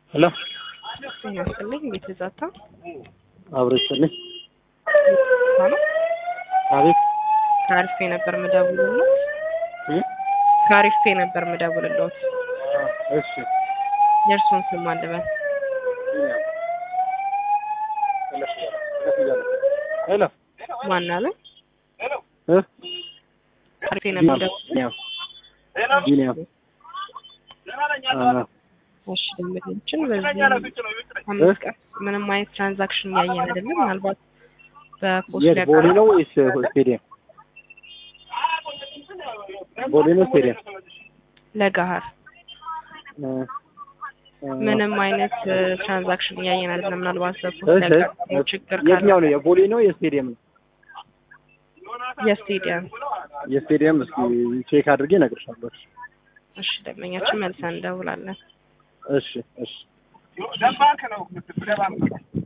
Hello. ያስፈልግ እንዴት ተዛታ አብረሽልኝ ማለት አቤት ካሪፌ ነበር መደውልልኝ ካሪፌ ነበር መደውልልኝ እሺ የርሱን ስም አለበት ሄሎ ማን አለ ካሪፌ ነበር ቢኒያም እሺ ደምግንችን በዚህ አምስት ቀን ምንም አይነት ትራንዛክሽን ያየን አይደለም ምናልባት በፖስት ቦሌ ነው ወይስ ስቴዲየም ቦሌ ነው ስቴዲየም ለጋሃር ምንም አይነት ትራንዛክሽን ያየን አይደለም ምናልባት በፖስት ለጋሃር ችግር ካለ የትኛው ነው የቦሌ ነው የስቴዲየም ነው የስቴዲየም እስኪ ቼክ አድርጌ እነግርሻለሁ እሺ ደምኛችን መልሰን እንደውላለን እሺ